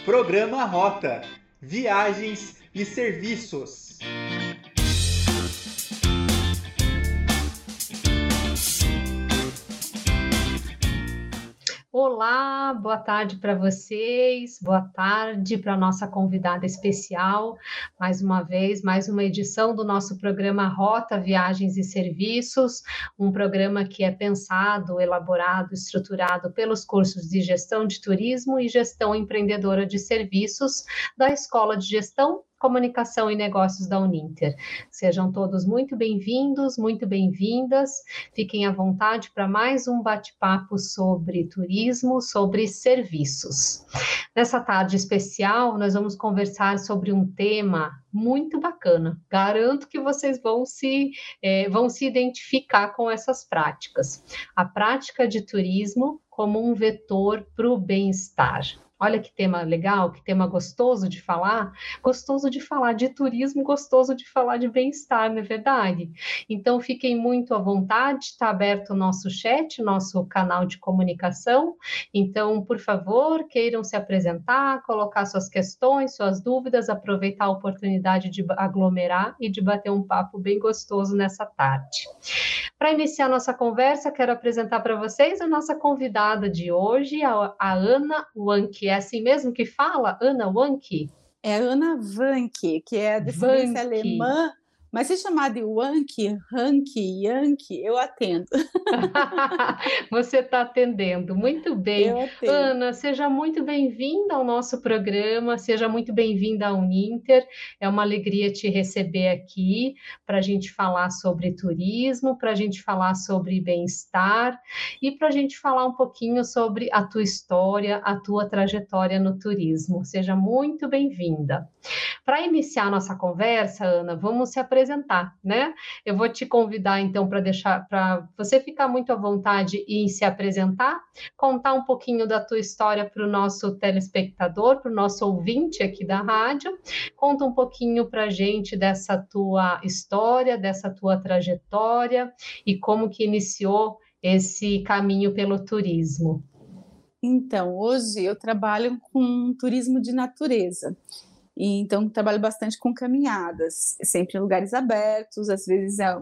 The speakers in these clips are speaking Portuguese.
Programa Rota, Viagens e Serviços. Olá, boa tarde para vocês, boa tarde para a nossa convidada especial. Mais uma vez, mais uma edição do nosso programa Rota, Viagens e Serviços, um programa que é pensado, elaborado, estruturado pelos cursos de Gestão de Turismo e Gestão Empreendedora de Serviços da Escola de Gestão, Comunicação e Negócios da Uninter. Sejam todos muito bem-vindos, muito bem-vindas. Fiquem à vontade para mais um bate-papo sobre turismo, sobre serviços. Nessa tarde especial, nós vamos conversar sobre um tema muito bacana. Garanto que vocês vão se identificar com essas práticas. A prática de turismo como um vetor para o bem-estar. Olha que tema legal, que tema gostoso de falar de turismo, gostoso de falar de bem-estar, não é verdade? Então, fiquem muito à vontade, está aberto o nosso chat, nosso canal de comunicação. Então, por favor, queiram se apresentar, colocar suas questões, suas dúvidas, aproveitar a oportunidade de aglomerar e de bater um papo bem gostoso nessa tarde. Para iniciar nossa conversa, quero apresentar para vocês a nossa convidada de hoje, a Ana Wanke. É assim mesmo que fala? Ana Wanke? É Ana Wanke, que é descendência alemã, mas se chamar de Wanke, Hanke, Yankee, eu atendo. Você está atendendo, muito bem. Eu atendo. Ana, seja muito bem-vinda ao nosso programa, seja muito bem-vinda à Uninter. É uma alegria te receber aqui para a gente falar sobre turismo, para a gente falar sobre bem-estar e para a gente falar um pouquinho sobre a tua história, a tua trajetória no turismo. Seja muito bem-vinda. Para iniciar a nossa conversa, Ana, vamos se apresentar, né? Eu vou te convidar, então, para você ficar muito à vontade em se apresentar, contar um pouquinho da tua história para o nosso telespectador, para o nosso ouvinte aqui da rádio. Conta um pouquinho para a gente dessa tua história, dessa tua trajetória e como que iniciou esse caminho pelo turismo. Então, hoje eu trabalho com turismo de natureza. E, então, trabalho bastante com caminhadas, sempre em lugares abertos, às vezes é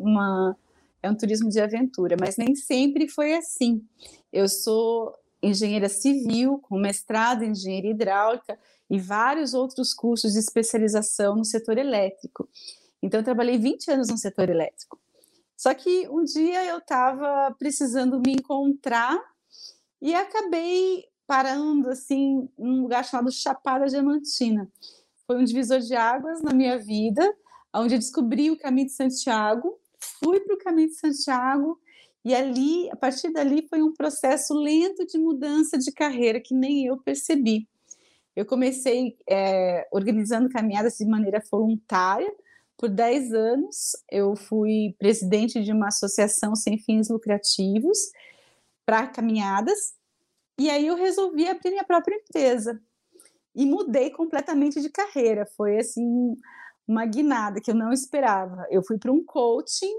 um turismo de aventura, mas nem sempre foi assim. Eu sou engenheira civil, com mestrado em engenharia hidráulica e vários outros cursos de especialização no setor elétrico. Então, eu trabalhei 20 anos no setor elétrico. Só que um dia eu estava precisando me encontrar e acabei parando assim, num lugar chamado Chapada Diamantina. Foi um divisor de águas na minha vida, onde eu descobri o Caminho de Santiago, fui para o Caminho de Santiago, e ali, a partir dali, foi um processo lento de mudança de carreira, que nem eu percebi. Eu comecei organizando caminhadas de maneira voluntária, por 10 anos, eu fui presidente de uma associação sem fins lucrativos para caminhadas, e aí eu resolvi abrir minha própria empresa. E mudei completamente de carreira, foi assim uma guinada que eu não esperava. Eu fui para um coaching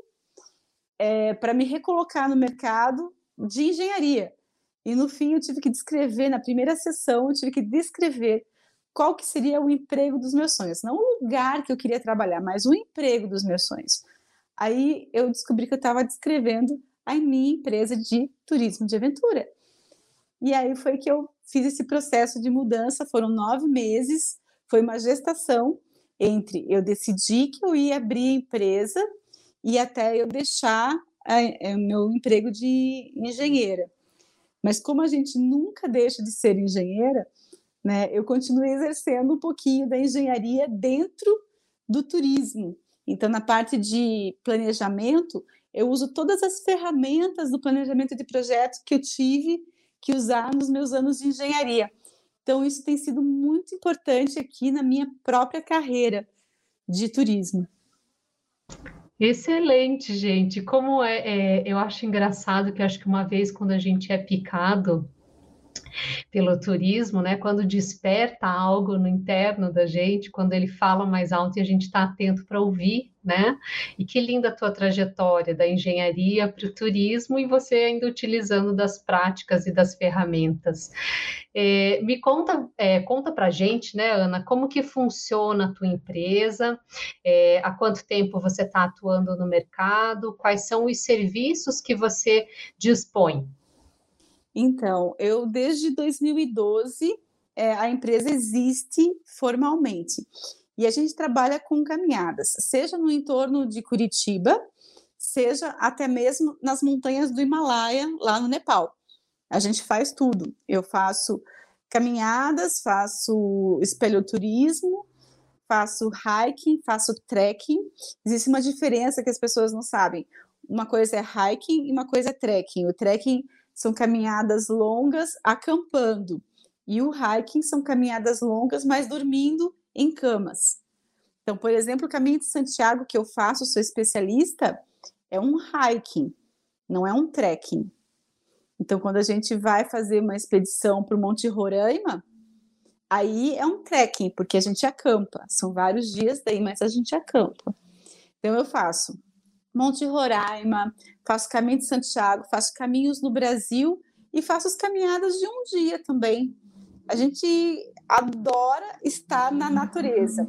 para me recolocar no mercado de engenharia. E no fim eu tive que descrever, na primeira sessão, eu tive que descrever qual que seria o emprego dos meus sonhos. Não o lugar que eu queria trabalhar, mas o emprego dos meus sonhos. Aí eu descobri que eu estava descrevendo a minha empresa de turismo de aventura. E aí foi que eu fiz esse processo de mudança, foram 9 meses, foi uma gestação entre eu decidi que eu ia abrir a empresa e até eu deixar o meu emprego de engenheira. Mas como a gente nunca deixa de ser engenheira, né, eu continuei exercendo um pouquinho da engenharia dentro do turismo. Então, na parte de planejamento, eu uso todas as ferramentas do planejamento de projetos que eu tive que usar nos meus anos de engenharia. Então, isso tem sido muito importante aqui na minha própria carreira de turismo. Excelente, gente. Como eu acho engraçado que acho que uma vez quando a gente é picado, pelo turismo, né? Quando desperta algo no interno da gente, quando ele fala mais alto e a gente está atento para ouvir, né? E que linda a tua trajetória da engenharia para o turismo e você ainda utilizando das práticas e das ferramentas. Me conta, conta para a gente, né, Ana, como que funciona a tua empresa, há quanto tempo você está atuando no mercado, quais são os serviços que você dispõe? Então, eu desde 2012, a empresa existe formalmente. E a gente trabalha com caminhadas, seja no entorno de Curitiba, seja até mesmo nas montanhas do Himalaia, lá no Nepal. A gente faz tudo. Eu faço caminhadas, faço espeleoturismo, faço hiking, faço trekking. Existe uma diferença que as pessoas não sabem. Uma coisa é hiking e uma coisa é trekking. O trekking são caminhadas longas acampando. E o hiking são caminhadas longas, mas dormindo em camas. Então, por exemplo, o Caminho de Santiago que eu faço, sou especialista, é um hiking, não é um trekking. Então, quando a gente vai fazer uma expedição para o Monte Roraima, aí é um trekking, porque a gente acampa. São vários dias daí, mas a gente acampa. Então, eu faço Monte Roraima, faço Caminho de Santiago, faço caminhos no Brasil e faço as caminhadas de um dia também. A gente adora estar na natureza.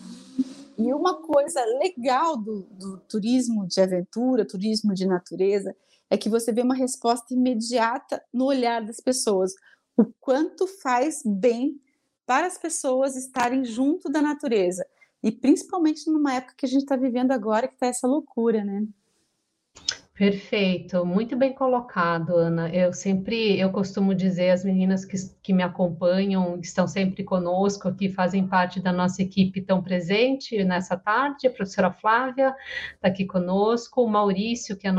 E uma coisa legal do turismo de aventura, turismo de natureza, é que você vê uma resposta imediata no olhar das pessoas. O quanto faz bem para as pessoas estarem junto da natureza. E principalmente numa época que a gente está vivendo agora, que está essa loucura, né? Perfeito, muito bem colocado, Ana. Eu costumo dizer, as meninas que me acompanham, que estão sempre conosco aqui, fazem parte da nossa equipe, tão presente nessa tarde, a professora Flávia está aqui conosco, o Maurício, que é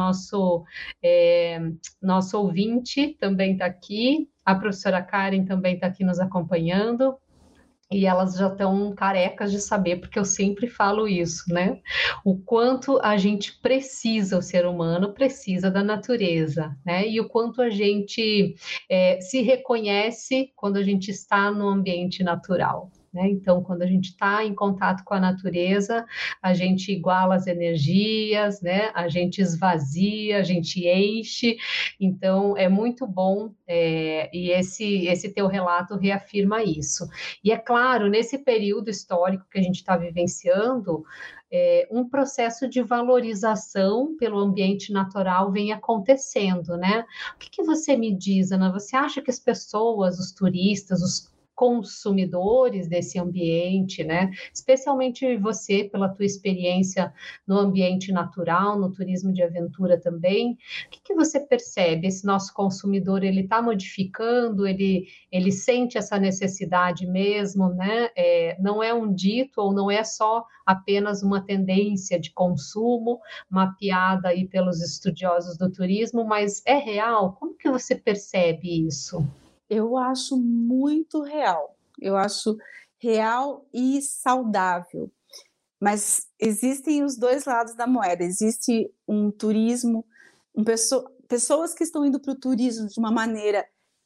nosso ouvinte, também está aqui, a professora Karen também está aqui nos acompanhando. E elas já estão carecas de saber, porque eu sempre falo isso, né? O quanto a gente precisa, o ser humano precisa da natureza, né? E o quanto a gente se reconhece quando a gente está no ambiente natural. Né? Então, quando a gente está em contato com a natureza, a gente iguala as energias, né? A gente esvazia, a gente enche. Então, é muito bom, e esse teu relato reafirma isso. E é claro, nesse período histórico que a gente está vivenciando, um processo de valorização pelo ambiente natural vem acontecendo, né? O que você me diz, Ana? Você acha que as pessoas, os turistas, os consumidores desse ambiente, né? Especialmente você, pela tua experiência no ambiente natural, no turismo de aventura também, o que você percebe? Esse nosso consumidor, ele está modificando, ele sente essa necessidade mesmo, né? Não é um dito ou não é só apenas uma tendência de consumo mapeada aí pelos estudiosos do turismo, mas é real? Como que você percebe isso? Eu acho muito real. Eu acho real e saudável. Mas existem os dois lados da moeda. Existe um turismo, pessoas que estão indo para o turismo de uma maneira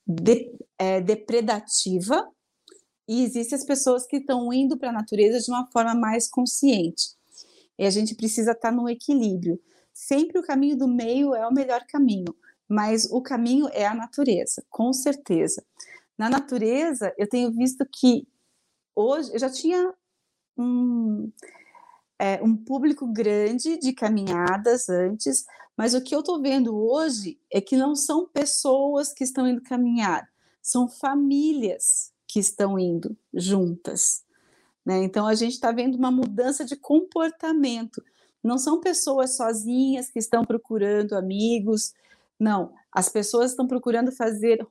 depredativa, e existem as pessoas que estão indo para a natureza de uma forma mais consciente. E a gente precisa estar no equilíbrio. Sempre o caminho do meio é o melhor caminho, mas o caminho é a natureza, com certeza. Na natureza, eu tenho visto que hoje eu já tinha um público grande de caminhadas antes, mas o que eu estou vendo hoje é que não são pessoas que estão indo caminhar, são famílias que estão indo juntas, né? Então a gente está vendo uma mudança de comportamento. Não são pessoas sozinhas que estão procurando amigos, não. As pessoas estão procurando fazer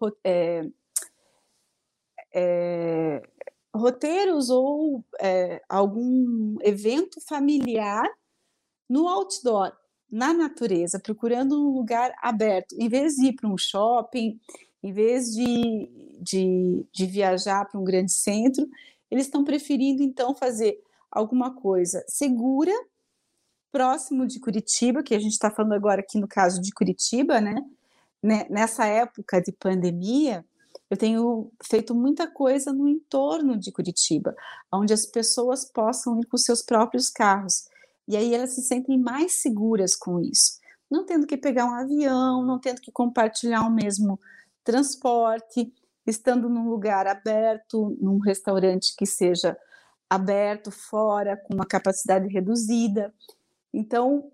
roteiros ou algum evento familiar no outdoor, na natureza, procurando um lugar aberto, em vez de ir para um shopping, em vez de viajar para um grande centro, eles estão preferindo então fazer alguma coisa segura, próximo de Curitiba, que a gente está falando agora aqui no caso de Curitiba, né? Nessa época de pandemia, eu tenho feito muita coisa no entorno de Curitiba, onde as pessoas possam ir com seus próprios carros. E aí elas se sentem mais seguras com isso, não tendo que pegar um avião, não tendo que compartilhar o mesmo transporte, estando num lugar aberto, num restaurante que seja aberto, fora, com uma capacidade reduzida. Então,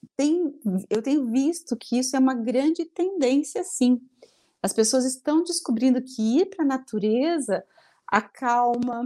eu tenho visto que isso é uma grande tendência, sim. As pessoas estão descobrindo que ir para a natureza acalma,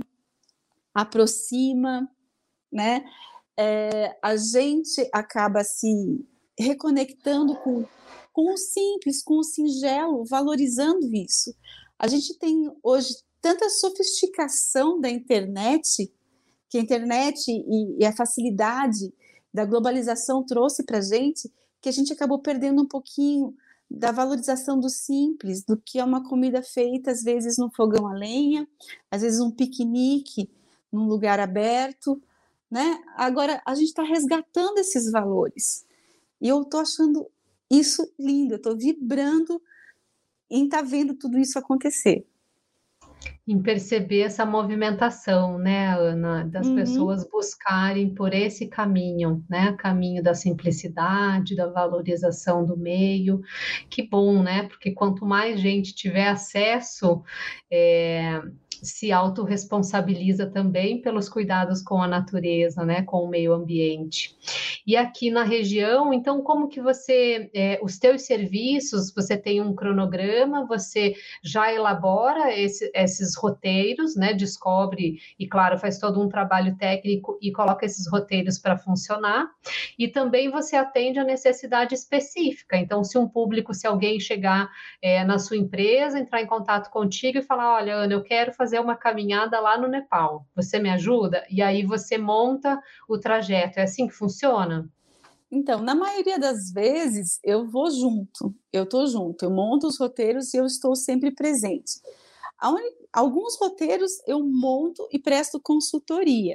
aproxima, né? A gente acaba se reconectando com o simples, com o singelo, valorizando isso. A gente tem hoje tanta sofisticação da internet, que a internet e a facilidade da globalização trouxe para a gente acabou perdendo um pouquinho da valorização do simples, do que é uma comida feita, às vezes, num fogão a lenha, às vezes um piquenique num lugar aberto, né? Agora, a gente está resgatando esses valores. E eu estou achando isso lindo, eu estou vibrando em estar vendo tudo isso acontecer. Em perceber essa movimentação, né, Ana, das pessoas buscarem por esse caminho, né, caminho da simplicidade, da valorização do meio. Que bom, né, porque quanto mais gente tiver acesso, se autorresponsabiliza também pelos cuidados com a natureza, né, com o meio ambiente. E aqui na região, então, como que você, os teus serviços, você tem um cronograma, você já elabora esses roteiros, né, descobre e, claro, faz todo um trabalho técnico e coloca esses roteiros para funcionar, e também você atende a necessidade específica. Então, se alguém chegar na sua empresa, entrar em contato contigo e falar, olha, Ana, eu quero fazer uma caminhada lá no Nepal, você me ajuda? E aí você monta o trajeto, é assim que funciona? Então, na maioria das vezes, eu vou junto, eu estou junto, eu monto os roteiros e eu estou sempre presente. Alguns roteiros eu monto e presto consultoria,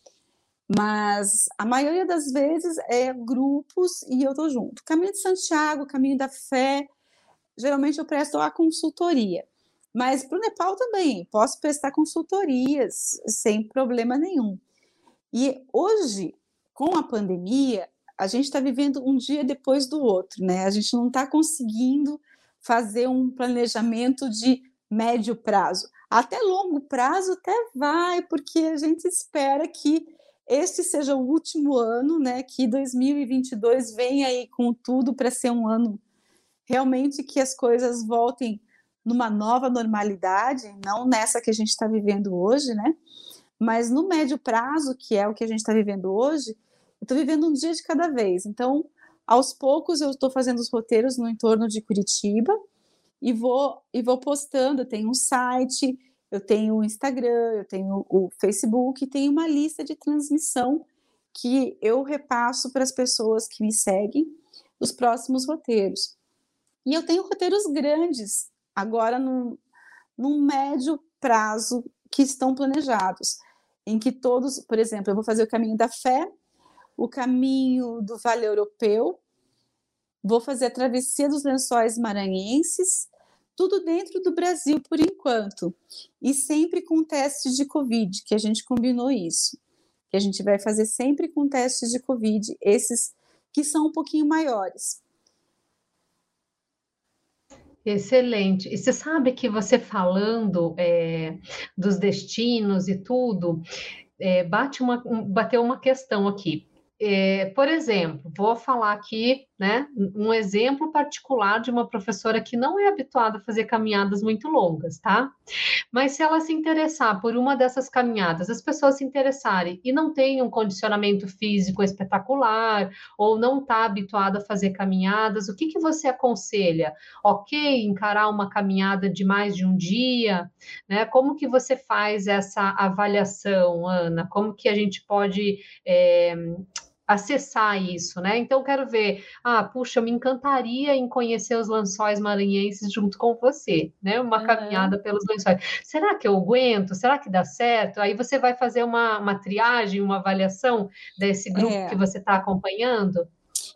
mas a maioria das vezes é grupos e eu estou junto. Caminho de Santiago, Caminho da Fé, geralmente eu presto a consultoria. Mas para o Nepal também, posso prestar consultorias sem problema nenhum. E hoje, com a pandemia, a gente está vivendo um dia depois do outro, né? A gente não está conseguindo fazer um planejamento de médio prazo. Até longo prazo até vai, porque a gente espera que este seja o último ano, né? Que 2022 venha aí com tudo para ser um ano realmente que as coisas voltem numa nova normalidade, não nessa que a gente está vivendo hoje, né? Mas no médio prazo, que é o que a gente está vivendo hoje, eu estou vivendo um dia de cada vez. Então, aos poucos, eu estou fazendo os roteiros no entorno de Curitiba e vou postando. Eu tenho um site, eu tenho o Instagram, eu tenho o Facebook, tenho uma lista de transmissão que eu repasso para as pessoas que me seguem os próximos roteiros. E eu tenho roteiros grandes, agora num médio prazo, que estão planejados, em que todos, por exemplo, eu vou fazer o Caminho da Fé, o Caminho do Vale Europeu, vou fazer a Travessia dos Lençóis Maranhenses, tudo dentro do Brasil por enquanto, e sempre com testes de Covid, que a gente combinou isso, que a gente vai fazer sempre com testes de Covid, esses que são um pouquinho maiores. Excelente. E você sabe que você falando dos destinos e tudo, bateu uma questão aqui. Por exemplo, vou falar aqui, né, um exemplo particular de uma professora que não é habituada a fazer caminhadas muito longas, tá? Mas se ela se interessar por uma dessas caminhadas, as pessoas se interessarem e não tem um condicionamento físico espetacular, ou não está habituada a fazer caminhadas, o que que você aconselha? Ok, encarar uma caminhada de mais de um dia, né? Como que você faz essa avaliação, Ana? Como que a gente pode acessar isso, né? Então, quero ver, puxa, eu me encantaria em conhecer os Lençóis Maranhenses junto com você, né? Uma caminhada pelos Lençóis. Será que eu aguento? Será que dá certo? Aí você vai fazer uma triagem, uma avaliação desse grupo que você está acompanhando?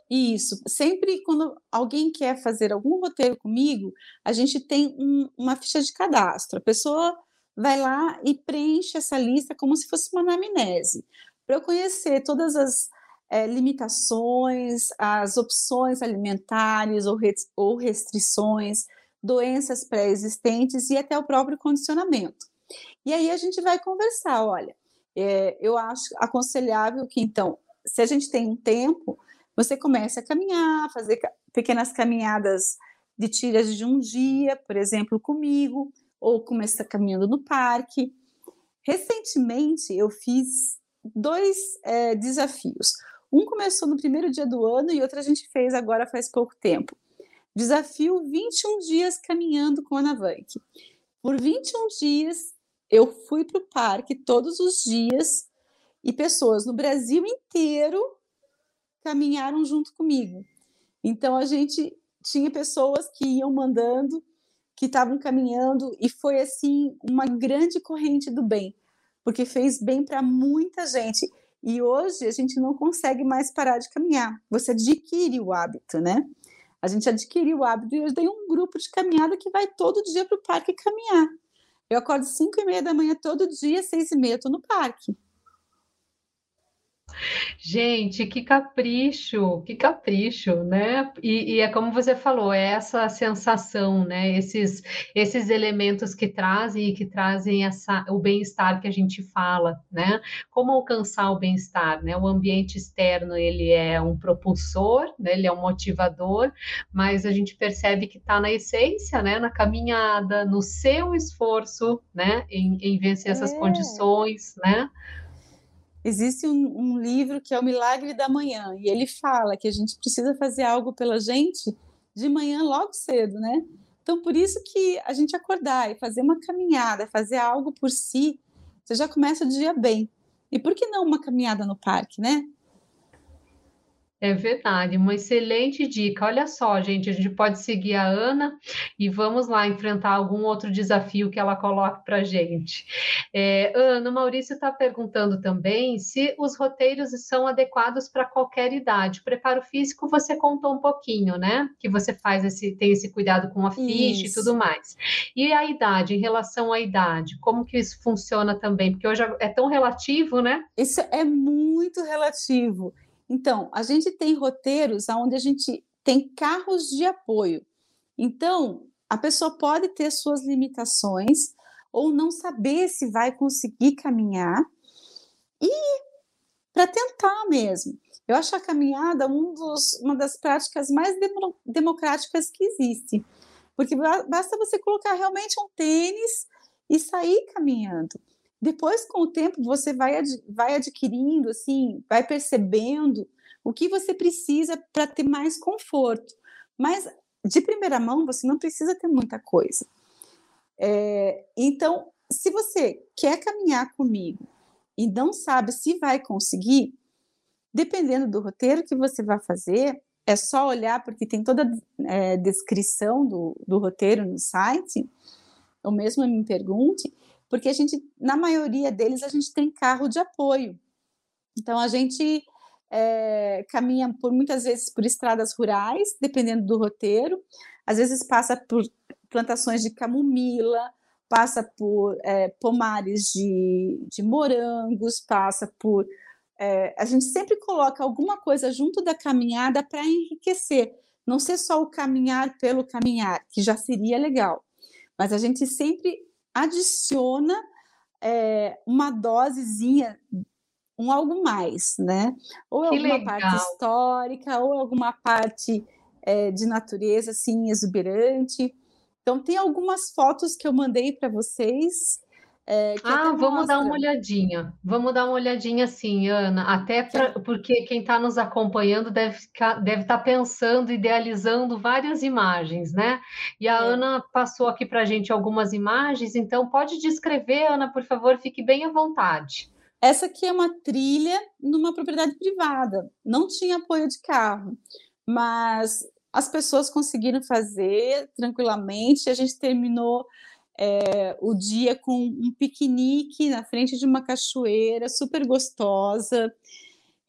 Isso. Sempre quando alguém quer fazer algum roteiro comigo, a gente tem uma ficha de cadastro. A pessoa vai lá e preenche essa lista como se fosse uma anamnese, para eu conhecer todas as limitações, as opções alimentares ou restrições, doenças pré-existentes e até o próprio condicionamento. E aí a gente vai conversar, olha, eu acho aconselhável que, então, se a gente tem um tempo, você comece a caminhar, fazer pequenas caminhadas de tiras de um dia, por exemplo, comigo, ou começar caminhando no parque. Recentemente, eu fiz 2 desafios. Um começou no primeiro dia do ano e outro a gente fez agora faz pouco tempo. Desafio 21 dias caminhando com a Ana Vank. Por 21 dias, eu fui para o parque todos os dias e pessoas no Brasil inteiro caminharam junto comigo. Então, a gente tinha pessoas que iam mandando, que estavam caminhando, e foi, assim, uma grande corrente do bem, porque fez bem para muita gente. E hoje a gente não consegue mais parar de caminhar. Você adquire o hábito, né? A gente adquiriu o hábito e eu tenho um grupo de caminhada que vai todo dia para o parque caminhar. Eu acordo 5h30 da manhã todo dia, 6h30 estou no parque. Gente, que capricho, né? E é como você falou, é essa sensação, né? Esses elementos que trazem o bem-estar que a gente fala, né? Como alcançar o bem-estar, né? O ambiente externo, ele é um propulsor, né? Ele é um motivador, mas a gente percebe que está na essência, né? Na caminhada, no seu esforço, né? Em vencer essas condições, né? Existe um livro que é O Milagre da Manhã, e ele fala que a gente precisa fazer algo pela gente de manhã logo cedo, né? Então, por isso que a gente acordar e fazer uma caminhada, fazer algo por si, você já começa o dia bem. E por que não uma caminhada no parque, né? É verdade, uma excelente dica. Olha só, gente, a gente pode seguir a Ana e vamos lá enfrentar algum outro desafio que ela coloque para a gente. Ana, o Maurício está perguntando também se os roteiros são adequados para qualquer idade. O preparo físico você contou um pouquinho, né? Que você tem esse cuidado com a ficha e tudo mais. E a idade, em relação à idade, como que isso funciona também? Porque hoje é tão relativo, né? Isso é muito relativo. Então, a gente tem roteiros onde a gente tem carros de apoio. Então, a pessoa pode ter suas limitações ou não saber se vai conseguir caminhar e para tentar mesmo. Eu acho a caminhada uma das práticas mais democráticas que existe, porque basta você colocar realmente um tênis e sair caminhando. Depois, com o tempo, você vai adquirindo, assim, vai percebendo o que você precisa para ter mais conforto. Mas, de primeira mão, você não precisa ter muita coisa. Então, se você quer caminhar comigo e não sabe se vai conseguir, dependendo do roteiro que você vai fazer, é só olhar, porque tem toda a descrição do roteiro no site, ou mesmo me pergunte, porque na maioria deles, a gente tem carro de apoio. Então, a gente caminha muitas vezes por estradas rurais, dependendo do roteiro, às vezes passa por plantações de camomila, passa por pomares de morangos, passa por... a gente sempre coloca alguma coisa junto da caminhada para enriquecer, não ser só o caminhar pelo caminhar, que já seria legal, mas a gente sempre adiciona uma dosezinha, algo mais, né? Ou alguma parte histórica, ou alguma parte de natureza, assim, exuberante. Então, tem algumas fotos que eu mandei para vocês. Vamos dar uma olhadinha. Vamos dar uma olhadinha sim, Ana. Porque quem está nos acompanhando deve estar pensando, idealizando várias imagens, né? E a Ana passou aqui para a gente algumas imagens, então pode descrever, Ana, por favor, fique bem à vontade. Essa aqui é uma trilha numa propriedade privada. Não tinha apoio de carro, mas as pessoas conseguiram fazer tranquilamente. A gente terminou o dia com um piquenique na frente de uma cachoeira super gostosa.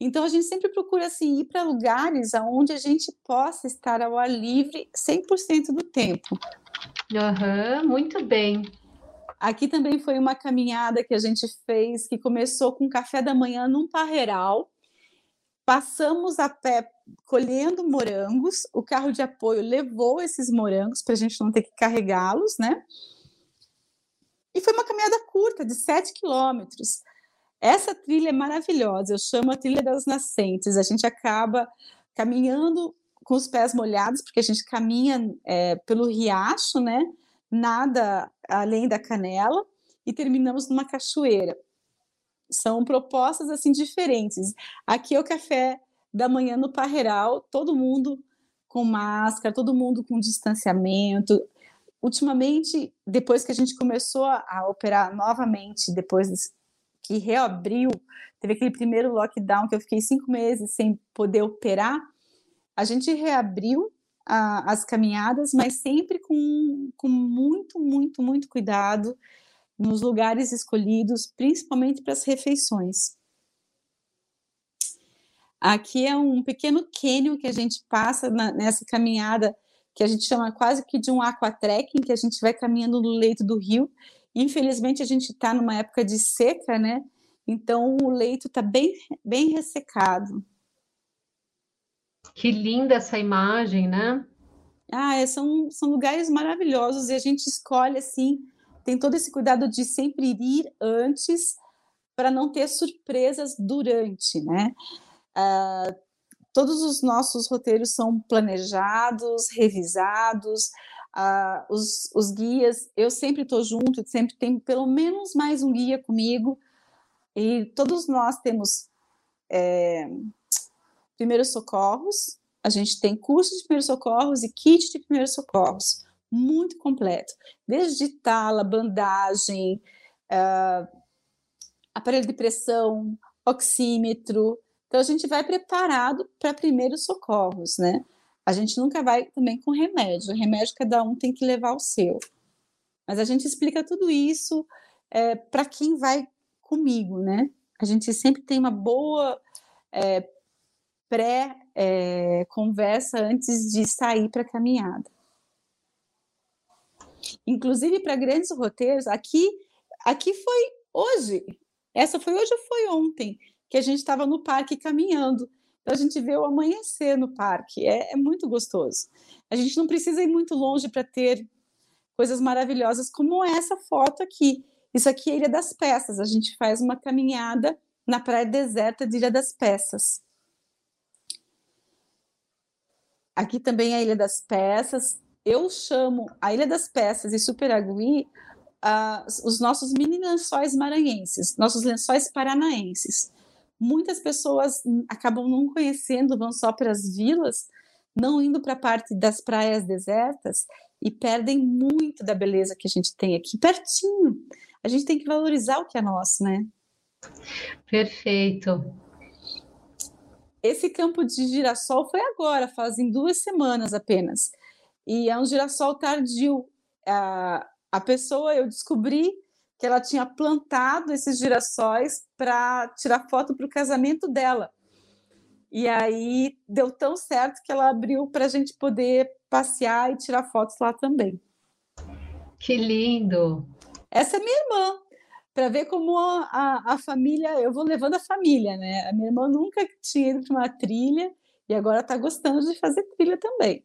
Então, a gente sempre procura assim, ir para lugares onde a gente possa estar ao ar livre 100% do tempo. Aham, muito bem. Aqui também foi uma caminhada que a gente fez, que começou com café da manhã num parreiral. Passamos a pé colhendo morangos, o carro de apoio levou esses morangos para a gente não ter que carregá-los, né? E foi uma caminhada curta, de 7 quilômetros. Essa trilha é maravilhosa, eu chamo a Trilha das Nascentes. A gente acaba caminhando com os pés molhados, porque a gente caminha pelo riacho, né? Nada além da canela, e terminamos numa cachoeira. São propostas assim diferentes. Aqui é o café da manhã no parreiral, todo mundo com máscara, todo mundo com distanciamento. Ultimamente, depois que a gente começou a operar novamente, depois que reabriu, teve aquele primeiro lockdown que eu fiquei 5 meses sem poder operar, a gente reabriu as caminhadas, mas sempre com muito, muito, muito cuidado nos lugares escolhidos, principalmente para as refeições. Aqui é um pequeno cânion que a gente passa nessa caminhada, que a gente chama quase que de um aquatrekking, que a gente vai caminhando no leito do rio. Infelizmente, a gente está numa época de seca, né? Então, o leito está bem, bem ressecado. Que linda essa imagem, né? São lugares maravilhosos e a gente escolhe, assim, tem todo esse cuidado de sempre ir antes para não ter surpresas durante, né? Todos os nossos roteiros são planejados, revisados, os guias, eu sempre estou junto, sempre tem pelo menos mais um guia comigo, e todos nós temos primeiros socorros, a gente tem curso de primeiros socorros e kit de primeiros socorros, muito completo, desde tala, bandagem, aparelho de pressão, oxímetro. Então, a gente vai preparado para primeiros socorros, né? A gente nunca vai também com remédio. O remédio, cada um tem que levar o seu. Mas a gente explica tudo isso para quem vai comigo, né? A gente sempre tem uma boa pré-conversa antes de sair para a caminhada. Inclusive, para grandes roteiros, aqui foi hoje. Essa foi hoje ou foi ontem? Que a gente estava no parque caminhando. Então, a gente vê o amanhecer no parque. É muito gostoso. A gente não precisa ir muito longe para ter coisas maravilhosas como essa foto aqui. Isso aqui é Ilha das Peças. A gente faz uma caminhada na praia deserta de Ilha das Peças. Aqui também é a Ilha das Peças. Eu chamo a Ilha das Peças e Superagui os nossos mini lençóis maranhenses, nossos lençóis paranaenses. Muitas pessoas acabam não conhecendo, vão só para as vilas, não indo para a parte das praias desertas e perdem muito da beleza que a gente tem aqui, pertinho. A gente tem que valorizar o que é nosso, né? Perfeito. Esse campo de girassol foi agora, fazem 2 semanas apenas. E é um girassol tardio. A pessoa, eu descobri que ela tinha plantado esses girassóis para tirar foto para o casamento dela. E aí deu tão certo que ela abriu para a gente poder passear e tirar fotos lá também. Que lindo! Essa é minha irmã, para ver como a família, eu vou levando a família, né? A minha irmã nunca tinha ido para uma trilha e agora está gostando de fazer trilha também.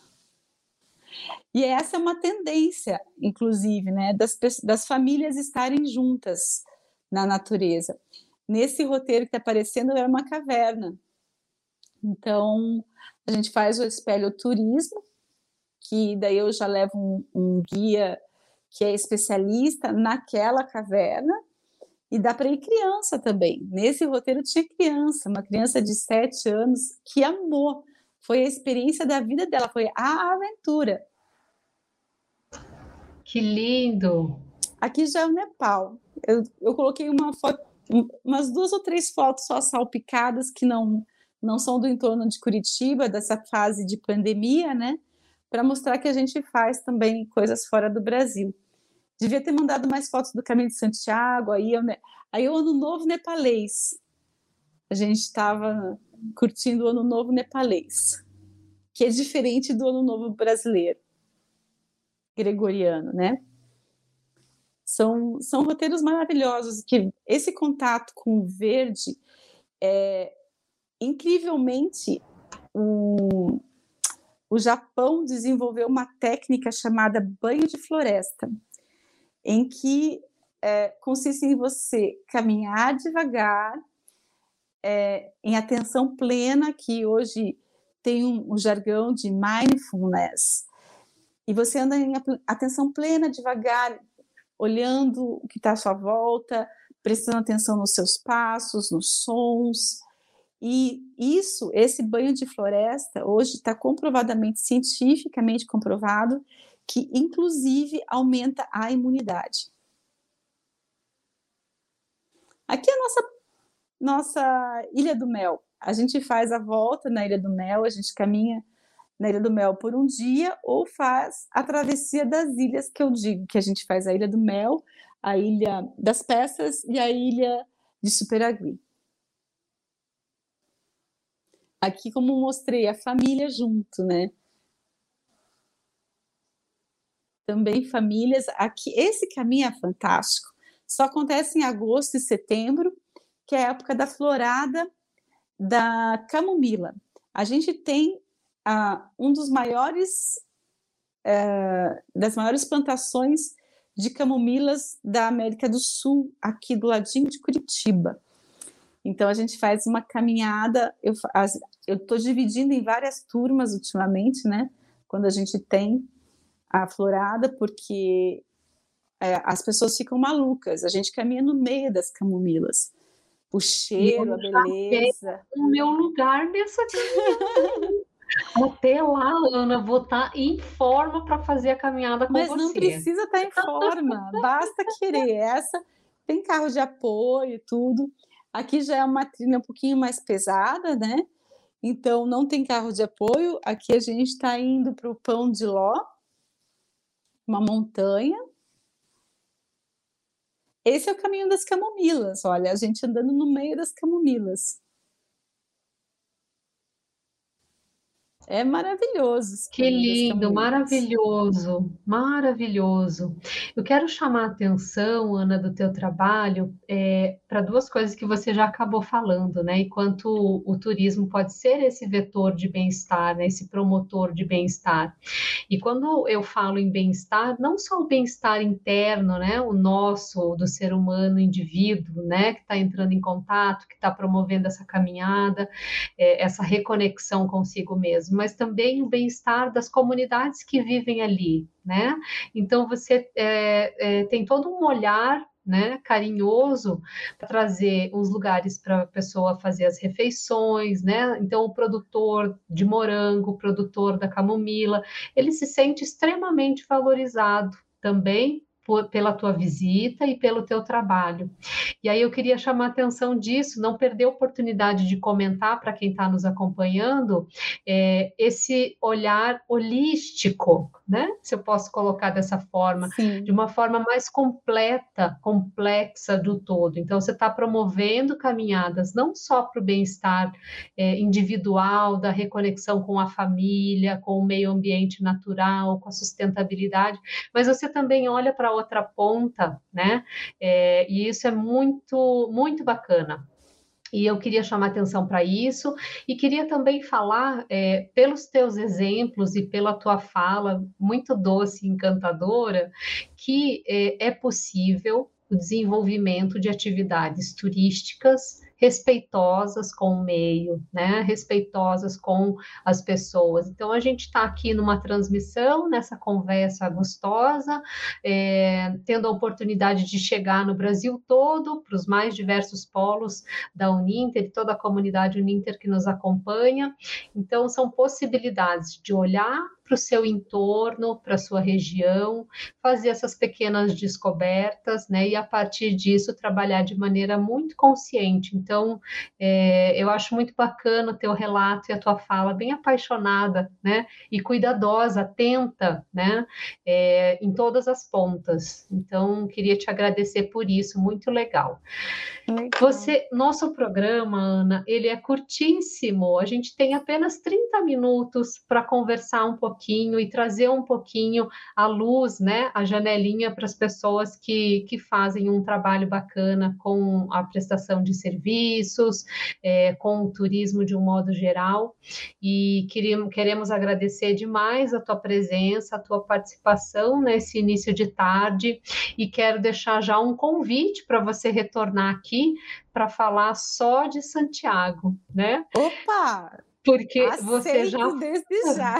E essa é uma tendência, inclusive, né, das famílias estarem juntas na natureza. Nesse roteiro que está aparecendo é uma caverna. Então, a gente faz o espelho-turismo, que daí eu já levo um guia que é especialista naquela caverna, e dá para ir criança também. Nesse roteiro tinha criança, uma criança de 7 anos que amou. Foi a experiência da vida dela, foi a aventura. Que lindo! Aqui já é o Nepal. Eu coloquei umas 2 ou 3 fotos só salpicadas que não são do entorno de Curitiba, dessa fase de pandemia, né? Para mostrar que a gente faz também coisas fora do Brasil. Devia ter mandado mais fotos do Caminho de Santiago, aí o Ano Novo nepalês. a gente estava curtindo o Ano Novo nepalês, que é diferente do Ano Novo brasileiro, gregoriano, né? São roteiros maravilhosos, que esse contato com o verde incrivelmente, o Japão desenvolveu uma técnica chamada banho de floresta, em que consiste em você caminhar devagar, em atenção plena, que hoje tem um jargão de mindfulness, e você anda em atenção plena, devagar, olhando o que está à sua volta, prestando atenção nos seus passos, nos sons. E esse banho de floresta, hoje está comprovadamente, cientificamente comprovado, que inclusive aumenta a imunidade. Aqui é a nossa Ilha do Mel. A gente faz a volta na Ilha do Mel, a gente caminha na Ilha do Mel por um dia, ou faz a travessia das ilhas, que eu digo, que a gente faz a Ilha do Mel, a Ilha das Peças e a Ilha de Superagui. Aqui, como mostrei, a família junto, né? Também famílias. Aqui, esse caminho é fantástico. Só acontece em agosto e setembro, que é a época da florada da camomila. A gente tem das maiores plantações de camomilas da América do Sul, aqui do ladinho de Curitiba. Então, a gente faz uma caminhada, eu estou dividindo em várias turmas ultimamente, né? Quando a gente tem a florada, porque as pessoas ficam malucas. A gente caminha no meio das camomilas. O cheiro, a beleza. O meu lugar nessa caminhada. Até lá, Ana, vou estar em forma para fazer a caminhada com você. Mas não precisa estar em forma, basta querer. Essa tem carro de apoio e tudo. Aqui já é uma trilha um pouquinho mais pesada, né? Então, não tem carro de apoio. Aqui a gente está indo para o Pão de Ló, uma montanha. Esse é o caminho das camomilas, olha, a gente andando no meio das camomilas. É maravilhoso. Que lindo, maravilhoso, maravilhoso. Eu quero chamar a atenção, Ana, do teu trabalho, para duas coisas que você já acabou falando, né? Enquanto o turismo pode ser esse vetor de bem-estar, né? Esse promotor de bem-estar. E quando eu falo em bem-estar, não só o bem-estar interno, né? O nosso, do ser humano, indivíduo, né? Que está entrando em contato, que está promovendo essa caminhada, essa reconexão consigo mesmo, mas também o bem-estar das comunidades que vivem ali, né? Então você tem todo um olhar, né, carinhoso para trazer os lugares para a pessoa fazer as refeições, né? Então o produtor de morango, o produtor da camomila, ele se sente extremamente valorizado também pela tua visita e pelo teu trabalho. E aí eu queria chamar a atenção disso, não perder a oportunidade de comentar para quem está nos acompanhando, esse olhar holístico, né? Se eu posso colocar dessa forma, Sim. de uma forma mais completa, complexa do todo. Então, você está promovendo caminhadas não só para o bem-estar individual, da reconexão com a família, com o meio ambiente natural, com a sustentabilidade, mas você também olha para a outra ponta, né? E isso é muito, muito bacana. E eu queria chamar atenção para isso e queria também falar, pelos teus exemplos e pela tua fala muito doce e encantadora, que é possível o desenvolvimento de atividades turísticas respeitosas com o meio, né? Respeitosas com as pessoas. Então, a gente está aqui numa transmissão, nessa conversa gostosa, tendo a oportunidade de chegar no Brasil todo, para os mais diversos polos da Uninter e toda a comunidade Uninter que nos acompanha. Então, são possibilidades de olhar para o seu entorno, para a sua região, fazer essas pequenas descobertas, né? E a partir disso trabalhar de maneira muito consciente. Então, Então, eu acho muito bacana o teu relato e a tua fala, bem apaixonada, né? E cuidadosa, atenta, né? Em todas as pontas. Então, queria te agradecer por isso, muito legal. Nosso programa, Ana, ele é curtíssimo. A gente tem apenas 30 minutos para conversar um pouquinho e trazer um pouquinho a luz, né, a janelinha para as pessoas que fazem um trabalho bacana com a prestação de serviços, com o turismo de um modo geral. E queremos agradecer demais a tua presença, a tua participação nesse início de tarde, e quero deixar já um convite para você retornar aqui para falar só de Santiago, né? Opa! Porque aceito desde já.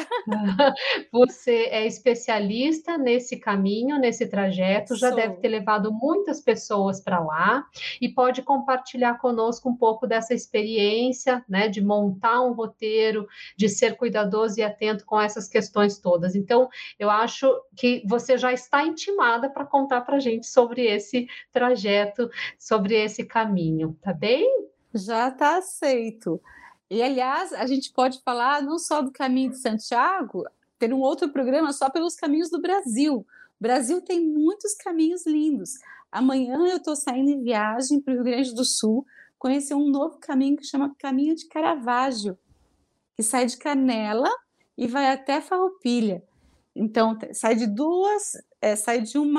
Você é especialista nesse caminho, nesse trajeto, já deve ter levado muitas pessoas para lá e pode compartilhar conosco um pouco dessa experiência, né, de montar um roteiro, de ser cuidadoso e atento com essas questões todas. Então, eu acho que você já está intimada para contar para a gente sobre esse trajeto, sobre esse caminho, tá bem? Já está aceito. E, aliás, a gente pode falar não só do Caminho de Santiago, ter um outro programa só pelos caminhos do Brasil. O Brasil tem muitos caminhos lindos. Amanhã eu estou saindo em viagem para o Rio Grande do Sul, conhecer um novo caminho que chama Caminho de Caravaggio, que sai de Canela e vai até Farroupilha. Então, sai de um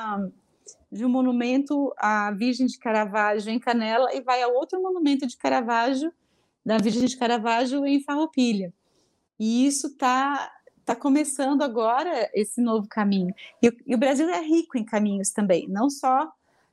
monumento à Virgem de Caravaggio em Canela e vai a outro monumento de Caravaggio, da Virgem de Caravaggio em Farroupilha. E isso está começando agora, esse novo caminho. E o Brasil é rico em caminhos também, não só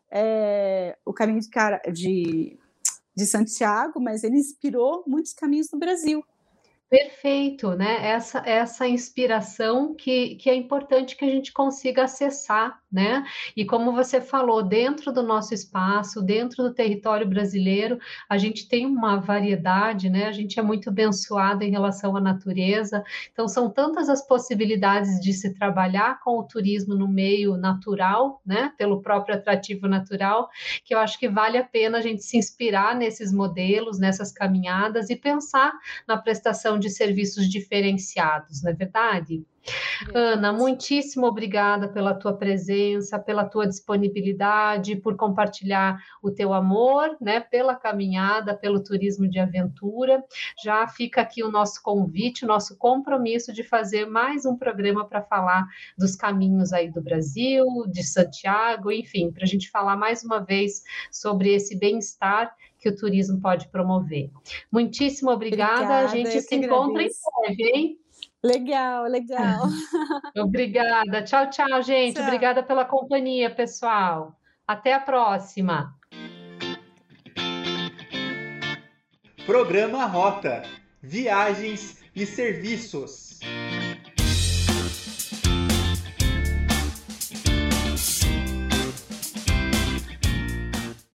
o caminho de Santiago, mas ele inspirou muitos caminhos no Brasil. Perfeito, né? Essa inspiração que é importante que a gente consiga acessar, né? E como você falou, dentro do nosso espaço, dentro do território brasileiro, a gente tem uma variedade, né? A gente é muito abençoado em relação à natureza, então são tantas as possibilidades de se trabalhar com o turismo no meio natural, né? Pelo próprio atrativo natural, que eu acho que vale a pena a gente se inspirar nesses modelos, nessas caminhadas e pensar na prestação de serviços diferenciados, não é verdade? Ana, muitíssimo obrigada pela tua presença, pela tua disponibilidade, por compartilhar o teu amor, né, pela caminhada, pelo turismo de aventura. Já fica aqui o nosso convite, o nosso compromisso de fazer mais um programa para falar dos caminhos aí do Brasil, de Santiago, enfim, para a gente falar mais uma vez sobre esse bem-estar que o turismo pode promover. Muitíssimo obrigada, a gente se encontra em breve, hein? Legal. Obrigada. Tchau, gente. Tchau. Obrigada pela companhia, pessoal. Até a próxima. Programa Rota, Viagens e Serviços.